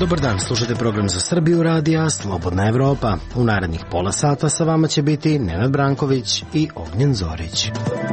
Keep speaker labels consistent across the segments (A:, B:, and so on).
A: Dobar dan, slušate program za Srbiju radija Slobodna Evropa. U narednih pola sata sa vama će biti Nenad Branković i Ognjen Zorić.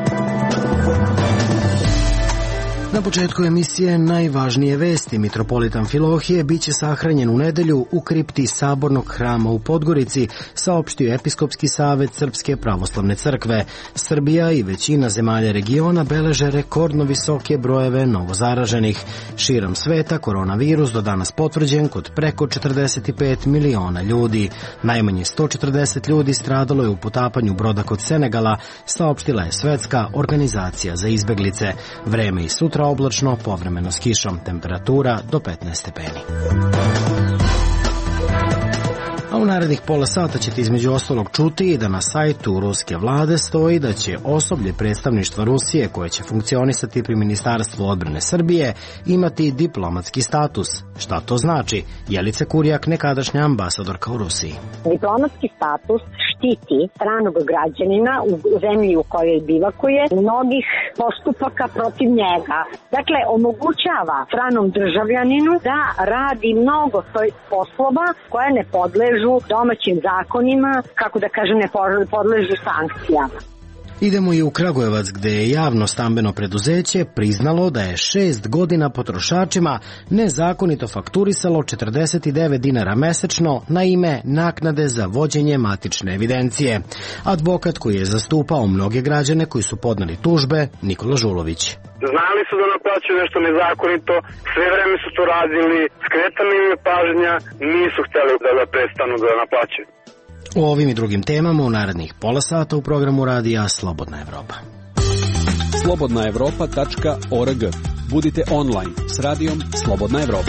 A: Na početku emisije najvažnije vesti. Mitropolit Amfilohije biće sahranjen u nedelju u kripti Sabornog hrama u Podgorici, saopštio Episkopski savet Srpske pravoslavne crkve. Srbija i većina zemalja regiona beleže rekordno visoke brojeve novozaraženih. Širom sveta koronavirus do danas potvrđen kod preko 45 miliona ljudi. Najmanje 140 ljudi stradalo je u potapanju broda kod Senegala, saopštila je Svetska organizacija za izbeglice. Vreme i sutra oblačno, povremeno s kišom, temperatura do 15 stepeni. A u narednih pola sata ćete između ostalog čuti da na sajtu ruske vlade stoji da će osoblje predstavništva Rusije koje će funkcionisati pri Ministarstvu odbrane Srbije imati diplomatski status. Šta to znači? Jelica Kurjak, nekadašnja ambasadorka u Rusiji.
B: Diplomatski status štiti stranog građanina u zemlji u kojoj bivakuje mnogih postupaka protiv njega. Dakle, omogućava stranom državljaninu da radi mnogo svojih poslova koje ne podležu domaćim zakonima, kako da kažem, ne podležu sankcijama.
A: Idemo i u Kragujevac, gde je javno stambeno preduzeće priznalo da je 6 godina potrošačima nezakonito fakturisalo 49 dinara mesečno na ime naknade za vođenje matične evidencije. Advokat koji je zastupao mnoge građane koji su podneli tužbe, Nikola Žulović.
C: Znali su da naplaćuju nešto nezakonito, sve vreme su to radili, skretana im je pažnja, nisu hteli da prestanu da naplaćuju.
A: O ovim i drugim temama u narednih pola sata u programu radija Slobodna Evropa.
D: slobodnaevropa.org. Budite online s radijom Slobodna Evropa.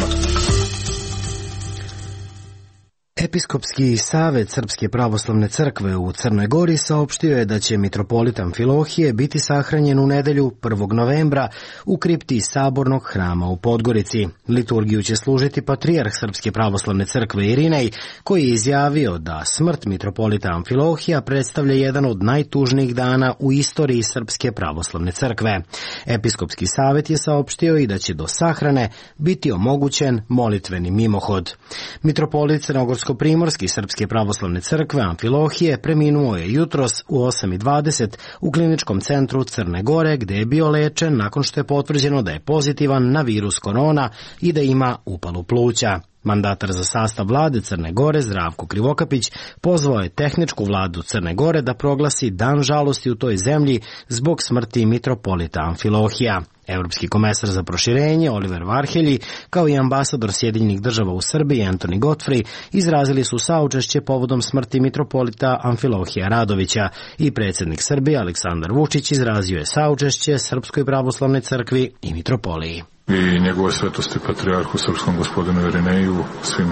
A: Episkopski savet Srpske pravoslavne crkve u Crnoj Gori saopštio je da će mitropolit Amfilohije biti sahranjen u nedelju 1. novembra u kripti Sabornog hrama u Podgorici. Liturgiju će služiti patrijarh Srpske pravoslavne crkve Irinej, koji je izjavio da smrt mitropolita Amfilohija predstavlja jedan od najtužnijih dana u istoriji Srpske pravoslavne crkve. Episkopski savet je saopštio i da će do sahrane biti omogućen molitveni mimohod. Mitropolit Crnogorsko-primorski Srpske pravoslavne crkve Amfilohije preminuo je jutros u 8:20 u kliničkom centru Crne Gore, gde je bio lečen nakon što je potvrđeno da je pozitivan na virus korona i da ima upalu pluća. Mandatar za sastav vlade Crne Gore, Zdravko Krivokapić, pozvao je tehničku vladu Crne Gore da proglasi dan žalosti u toj zemlji zbog smrti mitropolita Amfilohija. Evropski komesar za proširenje Oliver Varhelji, kao i ambasador Sjedinjenih država u Srbiji Antoni Godfrey, izrazili su saučešće povodom smrti mitropolita Amfilohija Radovića i predsjednik Srbije Aleksandar Vučić izrazio je saučešće Srpskoj pravoslavnoj crkvi i mitropoliji.
E: I njegove svetosti patrijarhu srpskom gospodinu Irineju, svim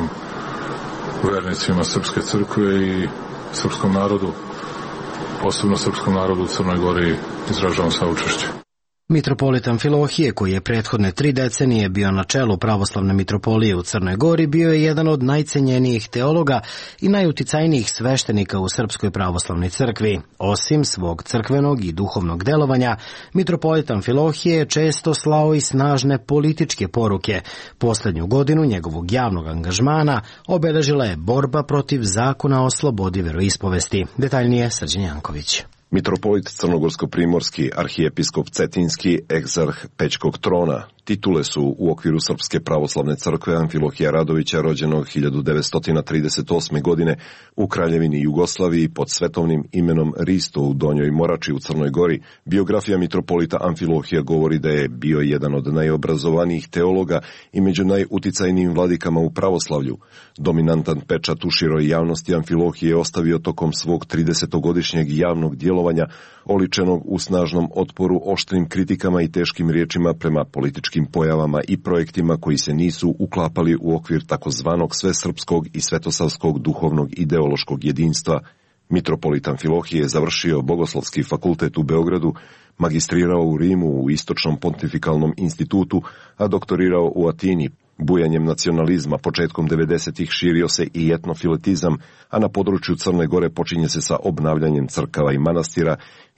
E: vernicima Srpske crkve i srpskom narodu, posebno srpskom narodu u Crnoj Gori, izražavam saučešće.
A: Mitropolit Amfilohije, koji je prethodne 3 decenije bio na čelu pravoslavne mitropolije u Crnoj Gori, bio je jedan od najcenjenijih teologa i najuticajnijih sveštenika u Srpskoj pravoslavnoj crkvi. Osim svog crkvenog i duhovnog delovanja, mitropolit Amfilohije je često slao i snažne političke poruke. Poslednju godinu njegovog javnog angažmana obeležila je borba protiv zakona o slobodi veroispovesti. Detaljnije Srđan Janković.
F: Mitropolit Crnogorsko-primorski, arhijepiskop Cetinski, egzarh Pećkog trona. Titule su u okviru Srpske pravoslavne crkve Amfilohija Radovića, rođenog 1938. godine u Kraljevini Jugoslaviji pod svetovnim imenom Risto u Donjoj Morači u Crnoj Gori. Biografija mitropolita Amfilohija govori da je bio jedan od najobrazovanijih teologa i među najuticajnijim vladikama u pravoslavlju. Dominantan pečat u široj javnosti Amfilohije je ostavio tokom svog 30-godišnjeg javnog djelovanja, oličenog u snažnom otporu, oštrim kritikama i teškim riječima prema političkim pojavama i projektima koji se nisu uklapali u okvir takozvanog svesrpskog i svetosavskog duhovnog ideološkog jedinstva. Mitropolit Amfilohije je završio Bogoslovski fakultet u Beogradu, magistrirao u Rimu u Istočnom pontifikalnom institutu, a doktorirao u Atini. Bujanjem nacionalizma početkom 90-ih širio se i etnofiletizam, a na području Crne Gore počinje se sa obnavljanjem crkava i manastira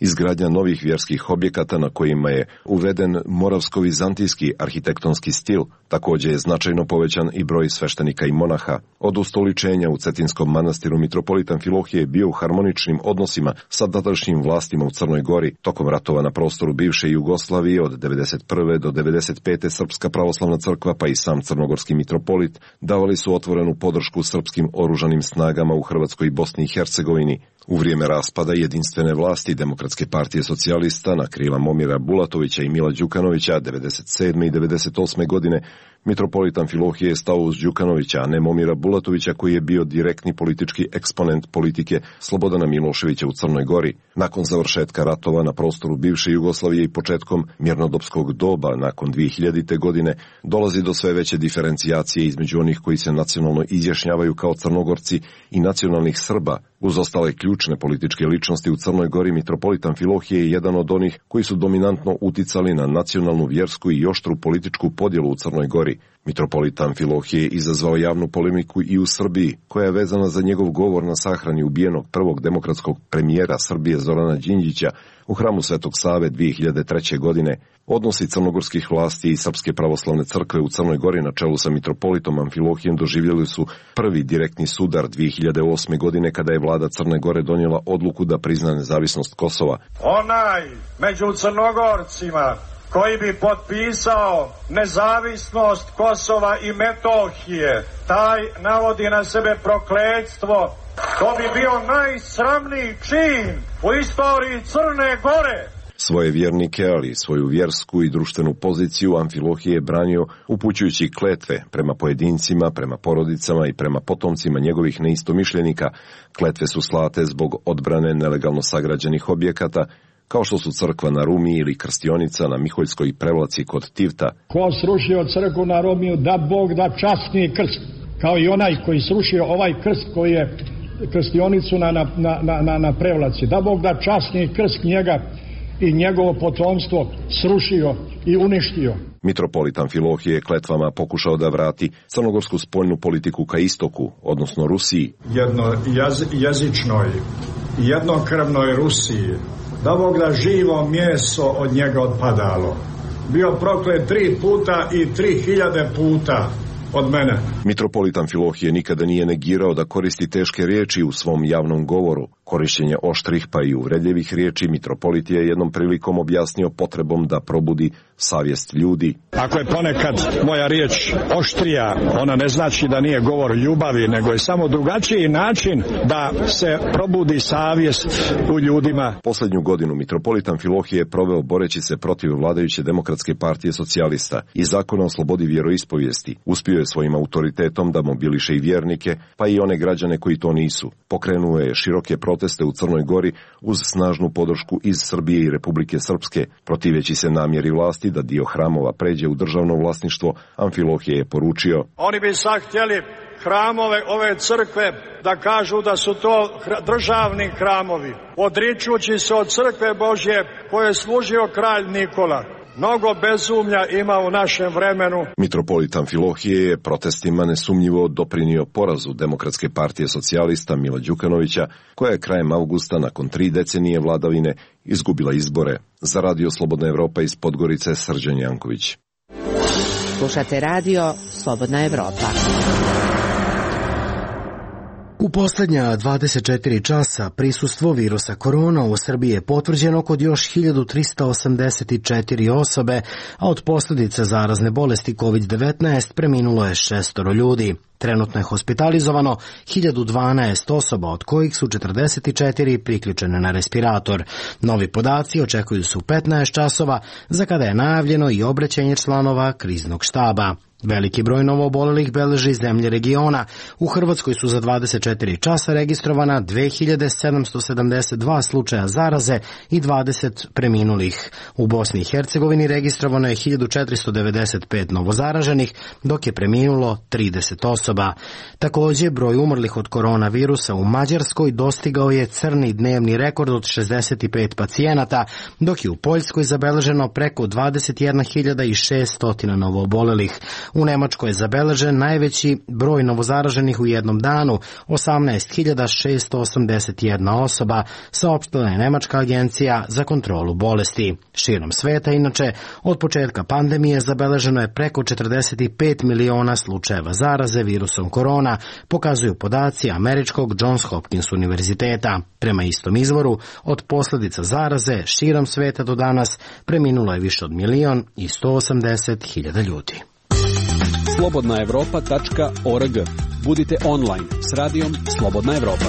F: izgradnja novih vjerskih objekata na kojima je uveden moravsko-vizantijski arhitektonski stil. Također je značajno povećan i broj sveštenika i monaha. Od ustoličenja u Cetinskom manastiru mitropolit Amfilohije je bio u harmoničnim odnosima sa tadašnjim vlastima u Crnoj Gori. Tokom ratova na prostoru bivše Jugoslavije od 1991. do 1995. Srpska pravoslavna crkva pa i sam crnogorski mitropolit davali su otvorenu podršku srpskim oružanim snagama u Hrvatskoj i Bosni i Hercegovini. U vrijeme raspada jedinstvene vlasti Demokratske partije socijalista na krila Momira Bulatovića i Mila Đukanovića 1997. i 1998. godine mitropolit Amfilohije je stao uz Đukanovića, a ne Momira Bulatovića koji je bio direktni politički eksponent politike Slobodana Miloševića u Crnoj Gori. Nakon završetka ratova na prostoru bivše Jugoslavije i početkom mirnodopskog doba nakon 2000. godine dolazi do sve veće diferencijacije između onih koji se nacionalno izjašnjavaju kao Crnogorci i nacionalnih Srba. Uz ostale ključne političke ličnosti u Crnoj Gori, mitropolit Amfilohije je jedan od onih koji su dominantno uticali na nacionalnu, vjersku i oštru političku podjelu u Crnoj Gori. Mitropolit Amfilohije je izazvao javnu polemiku i u Srbiji, koja je vezana za njegov govor na sahrani ubijenog prvog demokratskog premijera Srbije Zorana Đinđića u hramu Svetog Save 2003. godine. Odnosi crnogorskih vlasti i Srpske pravoslavne crkve u Crnoj Gori na čelu sa mitropolitom Amfilohijem doživjeli su prvi direktni sudar 2008. godine kada je vlada Crne Gore donijela odluku da prizna nezavisnost Kosova.
G: Onaj među Crnogorcima koji bi potpisao nezavisnost Kosova i Metohije, taj navodi na sebe prokletstvo. To bi bio najsramniji čin u istoriji Crne Gore.
F: Svoje vjernike, ali i svoju vjersku i društvenu poziciju Amfilohije je branio upućujući kletve prema pojedincima, prema porodicama i prema potomcima njegovih neistomišljenika. Kletve su slate zbog odbrane nelegalno sagrađenih objekata, kao što su crkva na Rumi ili krstionica na Miholjskoj prevlaci kod Tivta.
H: Ko srušio crkvu na Rumiju, da Bog da časni krst, kao i onaj koji srušio ovaj krst koji je krstionicu na prevlaci. Da Bog da časni krst njega i njegovo potomstvo srušio i uništio.
F: Mitropolit Amfilohije je kletvama pokušao da vrati crnogorsku spoljnu politiku ka istoku, odnosno Rusiji.
H: Jednojezičnoj i jednokrvnoj Rusiji, da Bog da živo meso od njega odpadalo. Bio proklet 3 puta i 3000 puta od mene.
F: Mitropolit Amfilohije nikada nije negirao da koristi teške riječi u svom javnom govoru. Korišćenje oštrih pa i uvredljivih riječi mitropolit je jednom prilikom objasnio potrebom da probudi savjest ljudi.
H: Ako je ponekad moja riječ oštrija, ona ne znači da nije govor ljubavi, nego je samo drugačiji način da se probudi savjest u ljudima.
F: Posljednju godinu mitropolit Amfilohije je proveo boreći se protiv vladajuće Demokratske partije socijalista i zakona o slobodi vjeroispovijesti. Uspio je svojim autoritetom da mobiliše i vjernike, pa i one građane koji to nisu. Pokrenuo je široke proteste u Crnoj Gori uz snažnu podršku iz Srbije i Republike Srpske. Protiveći se namjeri vlasti da dio hramova pređe u državno vlasništvo, Amfilohije je poručio:
G: Oni bi sad htjeli hramove ove crkve da kažu da su to državni hramovi, odričući se od crkve Božje koje je služio kralj Nikola. Mnogo bezumlja ima u našem vremenu.
F: Mitropolit Amfilohije je protestima nesumnjivo doprinio porazu Demokratske partije socijalista Mila Đukanovića, koja je krajem avgusta nakon 3 decenije vladavine izgubila izbore. Za Radio Slobodna Evropa iz Podgorice, Srđan Janković.
I: Slušate Radio Slobodna Evropa.
A: U posljednja 24 časa prisustvo virusa korona u Srbiji je potvrđeno kod još 1384 osobe, a od posljedica zarazne bolesti COVID-19 preminulo je 6 ljudi. Trenutno je hospitalizovano 1012 osoba, od kojih su 44 priključene na respirator. Novi podaci očekuju se u 15 časova, za kada je najavljeno i obraćanje članova kriznog štaba. Veliki broj novoobolelih beleži zemlje regiona. U Hrvatskoj su za 24 časa registrovana 2772 slučaja zaraze i 20 preminulih. U Bosni i Hercegovini registrovano je 1495 novozaraženih, dok je preminulo 30 osoba. osoba. Takođe, broj umrlih od koronavirusa u Mađarskoj dostigao je crni dnevni rekord od 65 pacijenata, dok je u Poljskoj zabeleženo preko 21.600 novoobolelih. U Nemačkoj je zabeležen najveći broj novozaraženih u jednom danu, 18.681 osoba, saopštila je Nemačka agencija za kontrolu bolesti. Širom sveta, inače, od početka pandemije zabeleženo je preko 45 miliona slučajeva zaraze virusom korona, pokazuju podaci američkog Johns Hopkins univerziteta. Prema istom izvoru, od posljedica zaraze širom sveta do danas preminulo je više od 1.180.000 ljudi.
D: slobodnaevropa.org. Budite online s radijom Slobodna Evropa.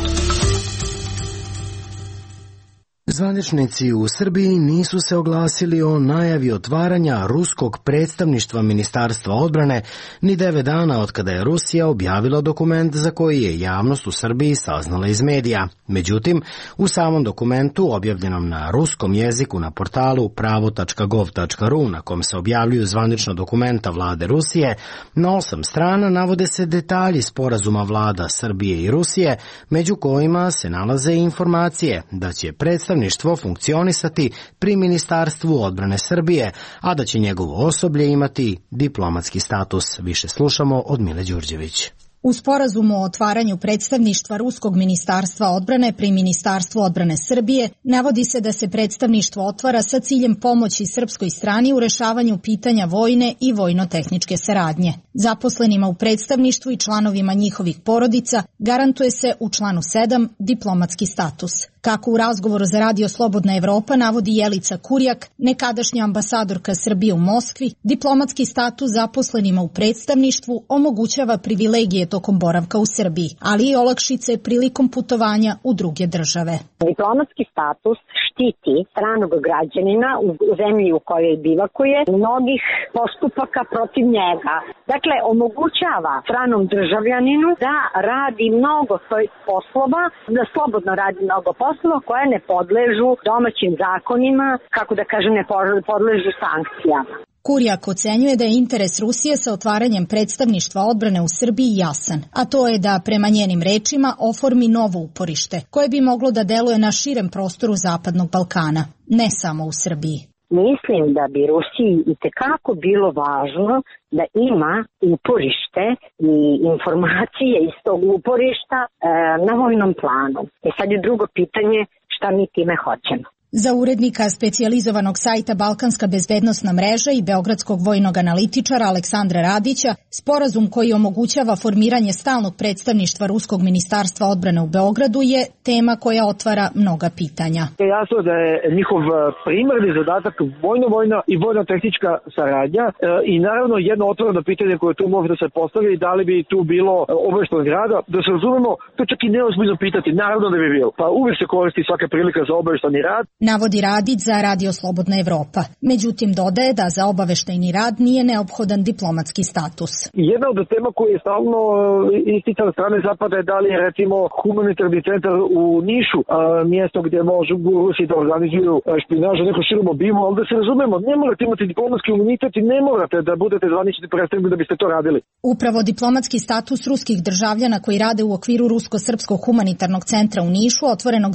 A: Zvaničnici u Srbiji nisu se oglasili o najavi otvaranja ruskog predstavništva Ministarstva odbrane ni 9 dana od kada je Rusija objavila dokument za koji je javnost u Srbiji saznala iz medija. Međutim, u samom dokumentu, objavljenom na ruskom jeziku na portalu pravo.gov.ru, na kom se objavljuju zvanična dokumenta vlade Rusije, na 8 strana navode se detalji sporazuma vlada Srbije i Rusije, među kojima se nalaze informacije da će predstavništvo funkcionisati pri Ministarstvu odbrane Srbije, a da će njegovo osoblje imati diplomatski status. Više slušamo od Mile Đurđević.
J: U sporazumu o otvaranju predstavništva Ruskog ministarstva odbrane pri Ministarstvu odbrane Srbije navodi se da se predstavništvo otvara sa ciljem pomoći srpskoj strani u rešavanju pitanja vojne i vojno-tehničke saradnje. Zaposlenima u predstavništvu i članovima njihovih porodica garantuje se u članu 7 diplomatski status. Kako u razgovoru za Radio Slobodna Evropa navodi Jelica Kurjak, nekadašnja ambasadorka Srbije u Moskvi, diplomatski status zaposlenima u predstavništvu omogućava privilegije tokom boravka u Srbiji, ali i olakšice prilikom putovanja u druge države.
B: Diplomatski status štiti stranog građanina u zemlji u kojoj bivakuje mnogih postupaka protiv njega. Dakle, omogućava stranom državljaninu da radi mnogo svojih poslova, da slobodno radi mnogo poslova koje ne podležu domaćim zakonima, kako da kažem, ne podležu sankcijama.
J: Kurjak ocenjuje da je interes Rusije sa otvaranjem predstavništva odbrane u Srbiji jasan, a to je da prema njenim rečima oformi novo uporište, koje bi moglo da deluje na širem prostoru Zapadnog Balkana, ne samo u Srbiji.
B: Mislim da bi Rusiji itekako bilo važno da ima uporište i informacije iz tog uporišta na vojnom planu. Sad je drugo pitanje šta mi time hoćemo.
J: Za urednika specijalizovanog sajta Balkanska bezbednosna mreža i beogradskog vojnog analitičara Aleksandra Radića, sporazum koji omogućava formiranje stalnog predstavništva Ruskog ministarstva odbrane u Beogradu je tema koja otvara mnoga pitanja.
K: Jasno da je njihov primarni zadatak vojno-vojna i vojno-tehnička saradnja i naravno jedno otvoreno pitanje koje tu može da se postavi, da li bi tu bilo obaveštajnog rada, da se razumemo, to čak i neozbiljno pitati, naravno da bi bilo. Pa uvijek se koristi svaka prilika za obaveštajni rad.
J: Navodi Radić za Radio Slobodna Evropa. Međutim, dodaje da za obaveštajni rad nije neophodan diplomatski status.
K: Jedna od tema koja je stalno isticana strane Zapada je da li je recimo humanitarni centar u Nišu, mjesto gdje može Rusi da organizuju špinažu neku širom obimu, ali da se razumemo, ne morate imati diplomatski imunitet i ne morate da budete zvanični predstavnik da biste to radili.
J: Upravo diplomatski status ruskih državljana koji rade u okviru Rusko-srpskog humanitarnog centra u Nišu, otvorenog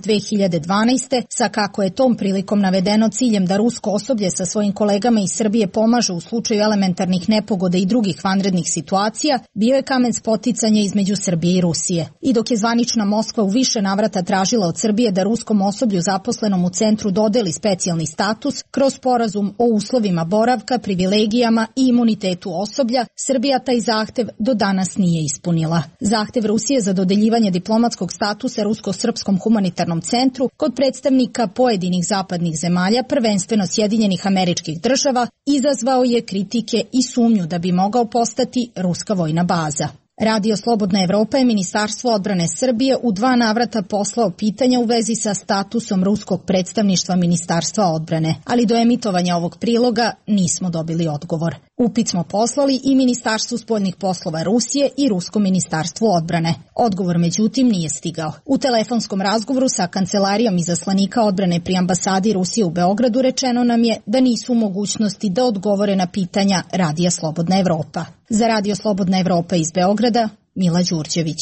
J: 2012. sa kako je tom prilikom navedeno ciljem da rusko osoblje sa svojim kolegama iz Srbije pomaže u slučaju elementarnih nepogoda i drugih vanrednih situacija, bio je kamen spoticanja između Srbije i Rusije. I dok je zvanična Moskva u više navrata tražila od Srbije da ruskom osoblju zaposlenom u centru dodeli specijalni status kroz sporazum o uslovima boravka, privilegijama i imunitetu osoblja, Srbija taj zahtev do danas nije ispunila. Zahtev Rusije za dodeljivanje diplomatskog statusa Rusko-srpskom humanitarnom centru kod predstavnika pojedinih zapadnih zemalja, prvenstveno Sjedinjenih Američkih Država, izazvao je kritike i sumnju da bi mogao postati ruska vojna baza. Radio Slobodna Evropa je Ministarstvo odbrane Srbije u 2 navrata poslao pitanja u vezi sa statusom ruskog predstavništva Ministarstva odbrane, ali do emitovanja ovog priloga nismo dobili odgovor. Upit smo poslali i Ministarstvu spoljnih poslova Rusije i Ruskom ministarstvu odbrane. Odgovor međutim nije stigao. U telefonskom razgovoru sa kancelarijom izaslanika odbrane pri ambasadi Rusije u Beogradu rečeno nam je da nisu u mogućnosti da odgovore na pitanja Radija Slobodna Evropa. Za Radio Slobodna Evropa iz Beograda, Mila Đurđević.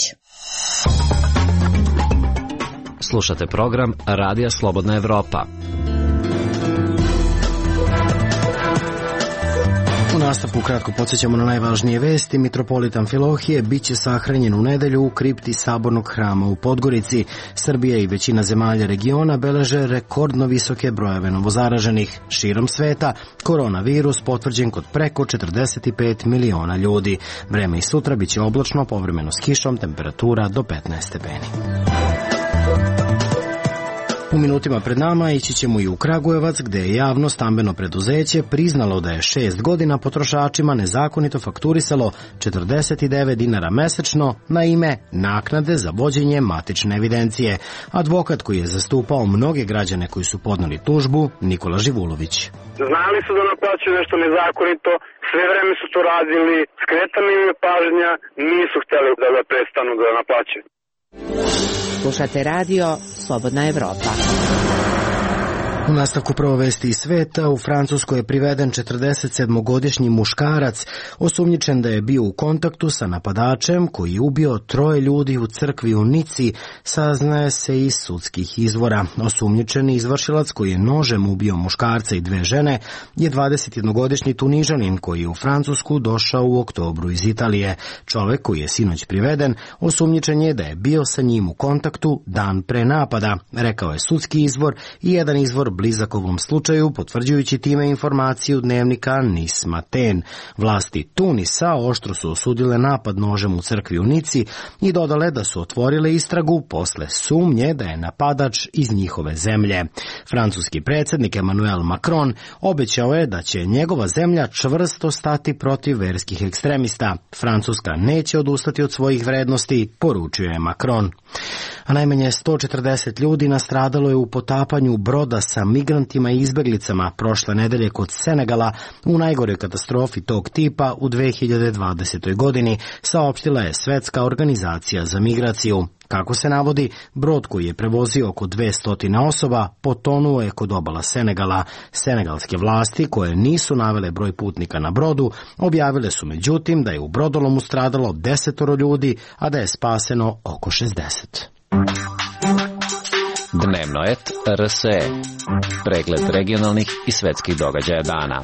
L: Slušate program Radija Slobodna Evropa.
A: U nastavku kratko podsjećamo na najvažnije vesti. Mitropolit Amfilohije biće sahranjen u nedelju u kripti Sabornog hrama u Podgorici. Srbija i većina zemalja regiona beleže rekordno visoke brojeve novozaraženih. Širom sveta koronavirus potvrđen kod preko 45 miliona ljudi. Vreme i sutra biće oblačno, povremeno s kišom, temperatura do 15 stepeni. U minutima pred nama ići ćemo i u Kragujevac, gde je javno stambeno preduzeće priznalo da je 6 godina potrošačima nezakonito fakturisalo 49 dinara mesečno na ime naknade za vođenje matične evidencije. Advokat koji je zastupao mnoge građane koji su podneli tužbu, Nikola Živulović.
C: Znali su da naplaćuju nešto nezakonito, sve vreme su to radili, skretana im je pažnja, nisu hteli da prestanu da naplaćuju.
I: Slušate radio Slobodna Evropa.
A: U nastavku prvo vesti iz sveta, u Francuskoj je priveden 47-godišnji muškarac, osumnjičen da je bio u kontaktu sa napadačem koji je ubio 3 ljudi u crkvi u Nici, saznaje se iz sudskih izvora. Osumnjičeni izvršilac koji je nožem ubio muškarca i 2 žene je 21-godišnji Tunižanin koji je u Francusku došao u oktobru iz Italije. Čovek koji je sinoć priveden, osumnjičen je da je bio sa njim u kontaktu dan pre napada, rekao je sudski izvor i jedan izvor blizak ovom slučaju, potvrđujući time informaciju dnevnika Nis Matin. Vlasti Tunisa oštro su osudile napad nožem u crkvi u Nici i dodale da su otvorile istragu posle sumnje da je napadač iz njihove zemlje. Francuski predsjednik Emmanuel Macron obećao je da će njegova zemlja čvrsto stati protiv verskih ekstremista. Francuska neće odustati od svojih vrednosti, poručio je Macron. A najmanje 140 ljudi nastradalo je u potapanju broda sa migrantima i izbeglicama prošle nedelje kod Senegala u najgoroj katastrofi tog tipa u 2020. godini, saopštila je Svetska organizacija za migraciju. Kako se navodi, brod koji je prevozio oko 200 osoba potonuo je kod obala Senegala. Senegalske vlasti, koje nisu navele broj putnika na brodu, objavile su međutim da je u brodolomu stradalo 10 ljudi, a da je spaseno oko 60.
L: Dnevno et RSE. Pregled regionalnih i svetskih događaja dana.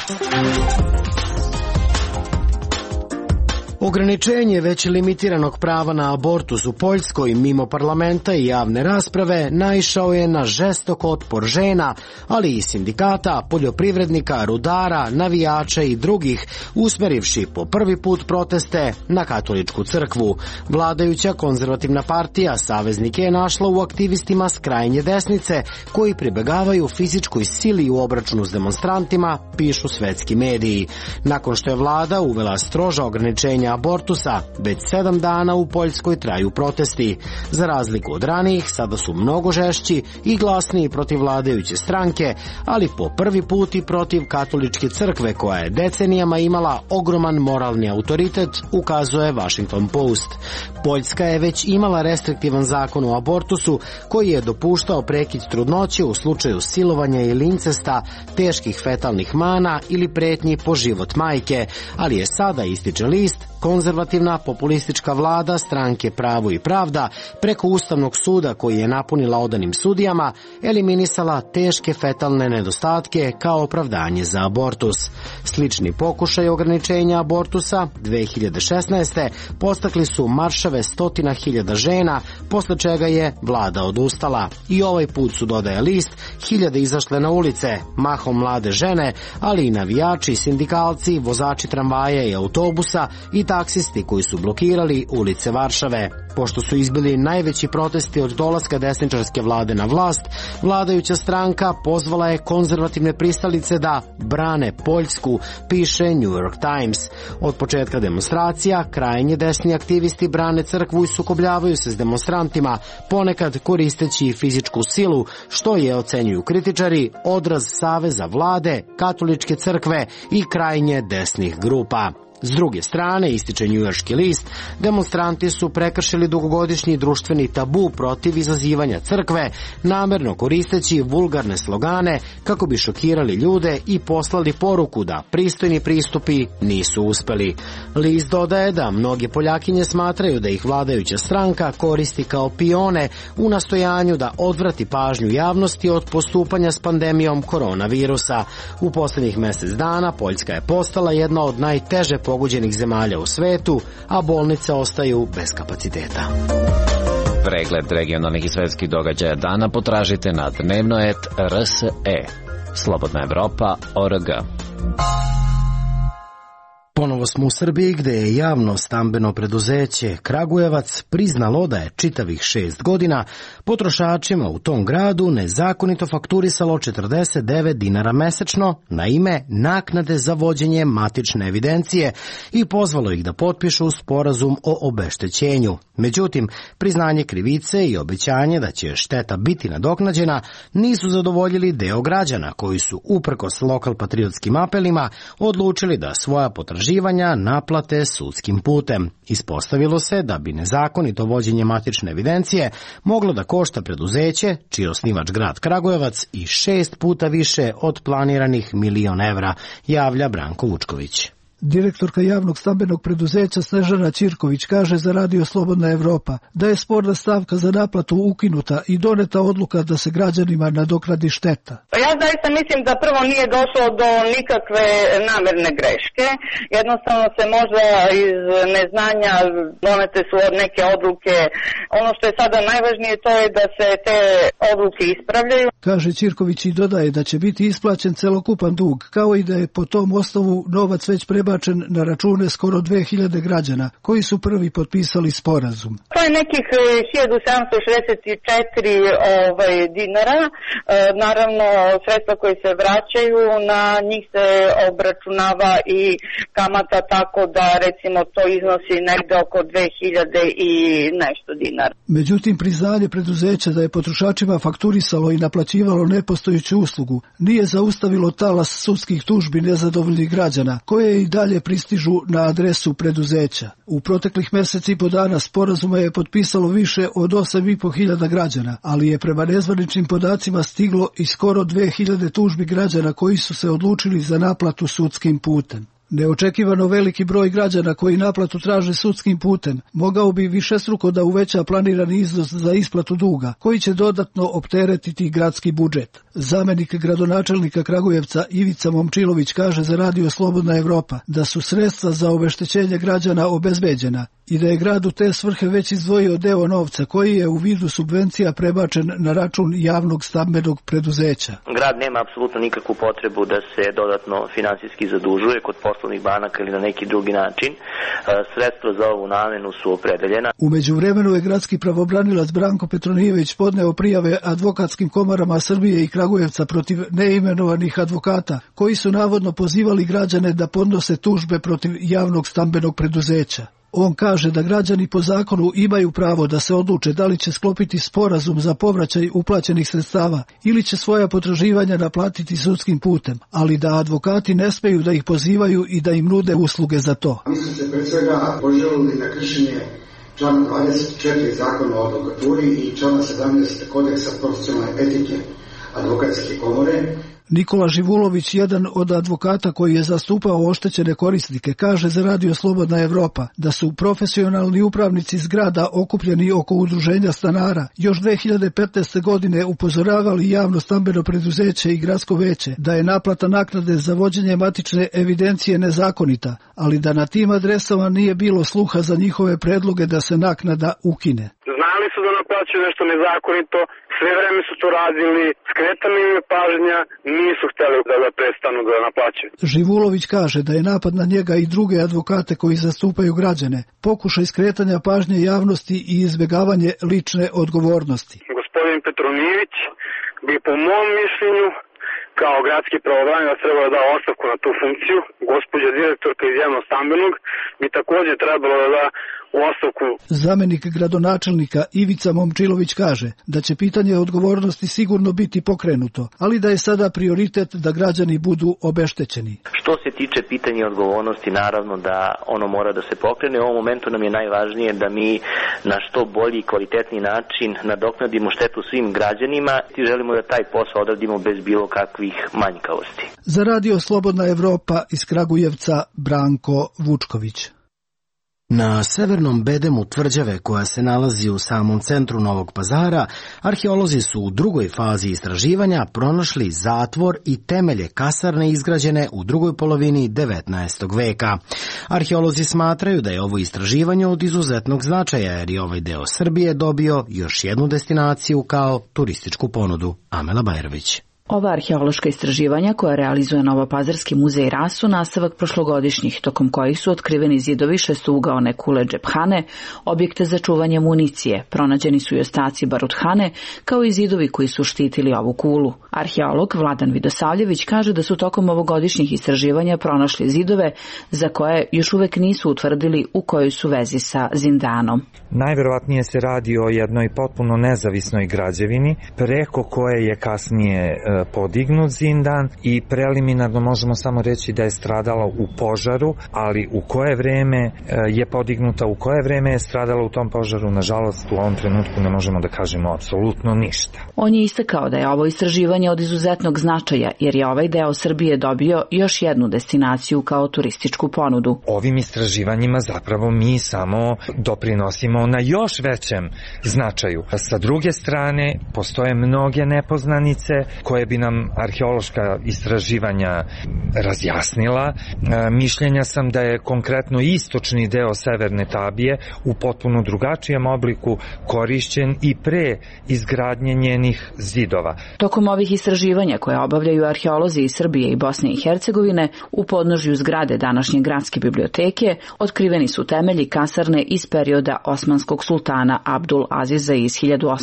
A: Ograničenje već limitiranog prava na abortus u Poljskoj mimo parlamenta i javne rasprave naišao je na žestok otpor žena, ali i sindikata, poljoprivrednika, rudara, navijača i drugih, usmerivši po prvi put proteste na katoličku crkvu. Vladajuća konzervativna partija saveznike je našla u aktivistima s krajnje desnice, koji pribegavaju fizičkoj sili u obračunu s demonstrantima, pišu svetski mediji. Nakon što je vlada uvela stroža ograničenja abortusa, već 7 dana u Poljskoj traju protesti. Za razliku od ranijih, sada su mnogo žešći i glasniji protiv vladajuće stranke, ali po prvi put i protiv katoličke crkve koja je decenijama imala ogroman moralni autoritet, ukazuje Washington Post. Poljska je već imala restriktivan zakon o abortusu koji je dopuštao prekid trudnoće u slučaju silovanja ili incesta, teških fetalnih mana ili pretnji po život majke, ali je sada, ističe list, konzervativna populistička vlada stranke Pravo i pravda preko Ustavnog suda koji je napunila odanim sudijama eliminisala teške fetalne nedostatke kao opravdanje za abortus. Slični pokušaj ograničenja abortusa 2016. postakli su maršave 100.000 žena, posle čega je vlada odustala. I ovaj put su, dodaje list, hiljade izašle na ulice, mahom mlade žene, ali i navijači, sindikalci, vozači tramvaja i autobusa i taksisti koji su blokirali ulice Varšave. Pošto su izbili najveći protesti od dolaska desničarske vlade na vlast, vladajuća stranka pozvala je konzervativne pristalice da brane Poljsku, piše New York Times. Od početka demonstracija, krajnje desni aktivisti brane crkvu i sukobljavaju se s demonstrantima, ponekad koristeći fizičku silu, što je, ocenjuju kritičari, odraz saveza vlade, katoličke crkve i krajnje desnih grupa. S druge strane, ističe njujorški list, demonstranti su prekršili dugogodišnji društveni tabu protiv izazivanja crkve, namerno koristeći vulgarne slogane kako bi šokirali ljude i poslali poruku da pristojni pristupi nisu uspeli. List dodaje da mnoge Poljakinje smatraju da ih vladajuća stranka koristi kao pione u nastojanju da odvrati pažnju javnosti od postupanja s pandemijom koronavirusa. U poslednjih mesec dana Poljska je postala jedna od najteže pogođenih zemalja u svetu, a bolnice ostaju bez kapaciteta.
L: Pregled regionalnih i svetskih događaja dana potražite na dnevnoet.rse. Slobodna Evropa.org.
A: Ponovo smo u Srbiji, gde je javno stambeno preduzeće Kragujevac priznalo da je čitavih 6 godina potrošačima u tom gradu nezakonito fakturisalo 49 dinara mesečno na ime naknade za vođenje matične evidencije i pozvalo ih da potpišu sporazum o obeštećenju. Međutim, priznanje krivice i obećanje da će šteta biti nadoknađena nisu zadovoljili deo građana koji su, uprkos lokalpatriotskim apelima, odlučili da svoja potraživanja naplate sudskim putem. Ispostavilo se da bi nezakonito vođenje matične evidencije moglo da košta preduzeće, čiji je osnivač grad Kragujevac, i 6 puta više od planiranih €1.000.000, javlja Branko Vučković.
M: Direktorka javnog stambenog preduzeća Snežana Ćirković kaže za Radio Slobodna Evropa da je sporna stavka za naplatu ukinuta i doneta odluka da se građanima nadoknadi šteta.
N: Ja zaista mislim da prvo nije došlo do nikakve namerne greške. Jednostavno se možda iz neznanja donete su neke odluke. Ono što je sada najvažnije to je da se te odluke ispravljaju.
M: Kaže Ćirković i dodaje da će biti isplaćen celokupan dug, kao i da je po tom osnovu novac već prebačen na račune skoro 2000 građana koji su prvi potpisali sporazum.
N: To je nekih 1764 dinara. Naravno, sredstva koje se vraćaju, na njih se obračunava i kamata, tako da recimo to iznosi negde oko 2000 i nešto dinara.
M: Međutim, priznanje preduzeća da je potrošačima fakturisalo i naplaćivalo nepostojeću uslugu nije zaustavilo talas sudskih tužbi nezadovoljnih građana, koje i dalje pristižu na adresu preduzeća. U proteklih meseci i po dana sporazuma je potpisalo više od 8.500 građana, ali je prema nezvaničnim podacima stiglo i skoro 2000 tužbi građana koji su se odlučili za naplatu sudskim putem. Neočekivano veliki broj građana koji naplatu traže sudskim putem mogao bi višestruko da uveća planirani iznos za isplatu duga, koji će dodatno opteretiti gradski budžet. Zamenik gradonačelnika Kragujevca Ivica Momčilović kaže za Radio Slobodna Evropa da su sredstva za obeštećenje građana obezbeđena i da je grad u te svrhe već izdvojio deo novca koji je u vidu subvencija prebačen na račun javnog stambenog preduzeća.
O: Grad nema apsolutno nikakvu potrebu da se dodatno finansijski zadužuje kod poslovnih banaka ili na neki drugi način. Sredstva za ovu namenu su opredeljena.
M: U međuvremenu je gradski pravobranilac Branko Petronijević podneo prijave advokatskim komorama Srbije i Kragujevca protiv neimenovanih advokata koji su navodno pozivali građane da podnose tužbe protiv javnog stambenog preduzeća. On kaže da građani po zakonu imaju pravo da se odluče da li će sklopiti sporazum za povraćaj uplaćenih sredstava ili će svoja potraživanja naplatiti sudskim putem, ali da advokati ne smeju da ih pozivaju i da im nude usluge za to.
P: Mi su se pre svega poželili na kršenje člana 24 zakona o advokaturi i člana 17 kodeksa profesionalne etike advokatske komore.
M: Nikola Živulović, jedan od advokata koji je zastupao oštećene korisnike, kaže za Radio Slobodna Evropa da su profesionalni upravnici zgrada okupljeni oko udruženja stanara još 2015. godine upozoravali javno stambeno preduzeće i gradsko veće da je naplata naknade za vođenje matične evidencije nezakonita, ali da na tim adresama nije bilo sluha za njihove predloge da se naknada ukine.
C: Znali su da naplaćaju nešto nezakonito, sve vreme su to radili, skretali im je pažnja, nisu hteli da prestanu da naplaćaju.
M: Živulović kaže da je napad na njega i druge advokate koji zastupaju građane pokušaj skretanja pažnje javnosti i izbjegavanje lične odgovornosti.
C: Gospodin Petronijević bi po mom mišljenju kao gradski pravobranilac trebalo da da ostavku na tu funkciju. Gospođa direktorka iz javnog stambenog bi takođe trebalo da u ostavku.
M: Zamenik gradonačelnika Ivica Momčilović kaže da će pitanje odgovornosti sigurno biti pokrenuto, ali da je sada prioritet da građani budu obeštećeni.
O: Što se tiče pitanja odgovornosti, naravno da ono mora da se pokrene. U ovom momentu nam je najvažnije da mi na što bolji i kvalitetni način nadoknadimo štetu svim građanima i želimo da taj posao odradimo bez bilo kakvih manjkavosti.
M: Za Radio Slobodna Evropa iz Kragujevca Branko Vučković.
A: Na severnom bedemu tvrđave koja se nalazi u samom centru Novog Pazara, arheolozi su u drugoj fazi istraživanja pronašli zatvor i temelje kasarne izgrađene u drugoj polovini 19. veka. Arheolozi smatraju da je ovo istraživanje od izuzetnog značaja jer je ovaj deo Srbije dobio još jednu destinaciju kao turističku ponudu. Amela Bajrović.
Q: Ova arheološka istraživanja koja realizuje Novopazarski muzej RAS su nastavak prošlogodišnjih, tokom kojih su otkriveni zidovi šestougaone kule džephane, objekte za čuvanje municije, pronađeni su i ostaci baruthane, kao i zidovi koji su štitili ovu kulu. Arheolog Vladan Vidosavljević kaže da su tokom ovogodišnjih istraživanja pronašli zidove za koje još uvek nisu utvrdili u kojoj su vezi sa zindanom.
R: Najverovatnije se radi o jednoj potpuno nezavisnoj građevini, preko koje je kasnije podignut zindan i preliminarno možemo samo reći da je stradala u požaru, ali u koje vreme je podignuta, u koje vreme je stradala u tom požaru, nažalost u ovom trenutku ne možemo da kažemo apsolutno ništa.
Q: On je istakao da je ovo istraživanje od izuzetnog značaja jer je ovaj deo Srbije dobio još jednu destinaciju kao turističku ponudu.
R: Ovim istraživanjima zapravo mi samo doprinosimo na još većem značaju. Sa druge strane, postoje mnoge nepoznanice koje bi nam arheološka istraživanja razjasnila. Mišljenja sam da je konkretno istočni deo Severne Tabije u potpuno drugačijem obliku korišćen i pre izgradnje njenih zidova.
Q: Tokom ovih istraživanja koje obavljaju arheolozi iz Srbije i Bosne i Hercegovine, u podnožju zgrade današnje gradske biblioteke otkriveni su temelji kasarne iz perioda osmanskog sultana Abdul Aziza iz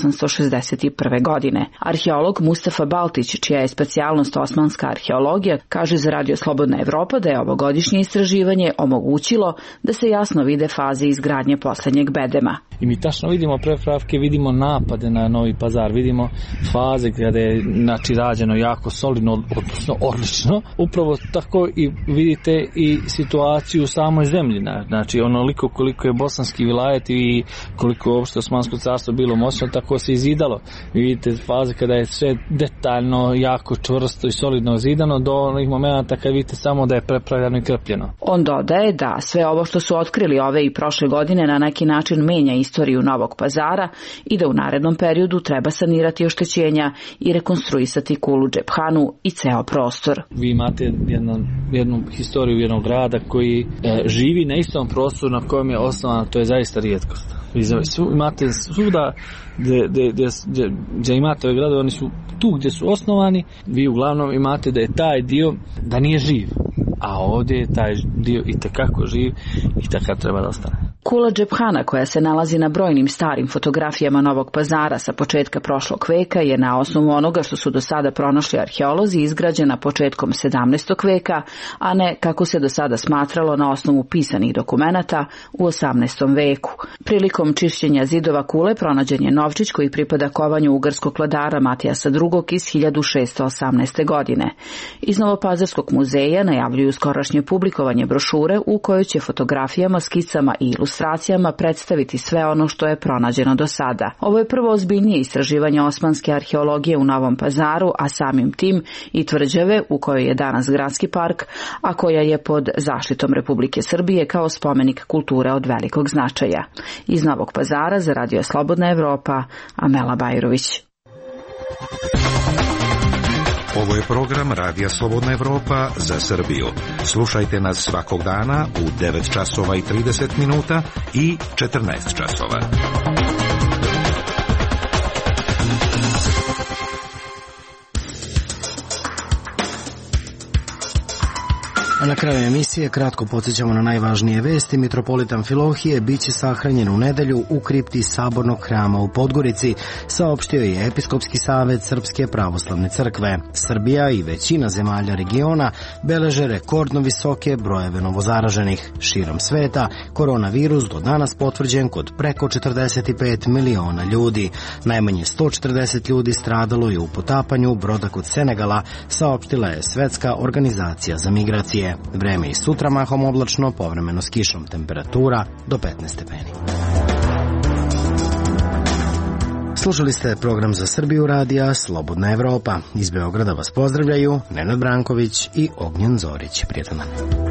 Q: 1861. godine. Arheolog Mustafa Baltić, čija je specijalnost osmanska arheologija, kaže za Radio Slobodna Evropa da je ovogodišnje istraživanje omogućilo da se jasno vide faze izgradnje poslednjeg bedema.
S: I mi tačno vidimo prepravke, vidimo napade na Novi Pazar, vidimo faze kada je rađeno jako solidno, odnosno odlično. Upravo tako i vidite i situaciju u samoj zemlji. Znači onoliko koliko je bosanski vilajet i koliko je uopšte Osmansko carstvo bilo moćno, tako se izidalo. Vi vidite faze kada je sve detaljno, jako čvrsto i solidno zidano do onih momenta kad vidite samo da je prepravljeno i krpljeno.
Q: On dodaje da sve ovo što su otkrili ove i prošle godine na neki način menja istoriju Novog Pazara i da u narednom periodu treba sanirati oštećenja i rekonstruisati kulu džephanu i ceo prostor.
S: Vi imate jednu historiju jednog grada koji živi na istom prostoru na kojem je osnovan, to je zaista rijetkost. Vi imate svuda gdje imate ove gradove, oni su tu gdje su osnovani, vi uglavnom imate da je taj dio da nije živ, a ovdje je taj dio itekako živ i takav treba da ostane.
Q: Kula džephana koja se nalazi na brojnim starim fotografijama Novog Pazara sa početka prošlog veka je na osnovu onoga što su do sada pronašli arheolozi izgrađena početkom 17. veka, a ne kako se do sada smatralo na osnovu pisanih dokumenata u 18. veku. Prilikom čišćenja zidova kule pronađen je novčić koji pripada kovanju ugarskog vladara Matijasa II. Iz 1618. godine. Iz Novopazarskog muzeja najavljuju skorašnje publikovanje brošure u kojoj će fotografijama, skicama i ilustracijama predstaviti sve ono što je pronađeno do sada. Ovo je prvo ozbiljnije istraživanje osmanske arheologije u Novom Pazaru, a samim tim i tvrđave u kojoj je danas gradski park, a koja je pod zaštitom Republike Srbije kao spomenik kulture od velikog značaja. Iz Novog Pazara za Radio Slobodna Evropa, Amela Bajrović.
T: Ovo je program Radija Slobodna Evropa za Srbiju. Slušajte nas svakog dana u 9 časova i 30 minuta i 14 časova.
A: A na kraju emisije kratko podsjećamo na najvažnije vesti. Mitropolita Amfilohije biće sahranjen u nedelju u kripti Sabornog hrama u Podgorici, saopštio je Episkopski savet Srpske pravoslavne crkve. Srbija i većina zemalja regiona beleže rekordno visoke brojeve novozaraženih. Širom sveta koronavirus do danas potvrđen kod preko 45 miliona ljudi. Najmanje 140 ljudi stradalo je u potapanju broda kod Senegala, saopštila je Svetska organizacija za migracije. Vreme i sutra mahom oblačno, povremeno s kišom, temperatura do 15 stepeni. Slušali ste program za Srbiju radija Slobodna Evropa. Iz Beograda vas pozdravljaju Nenad Branković i Ognjen Zorić. Prijatan dan.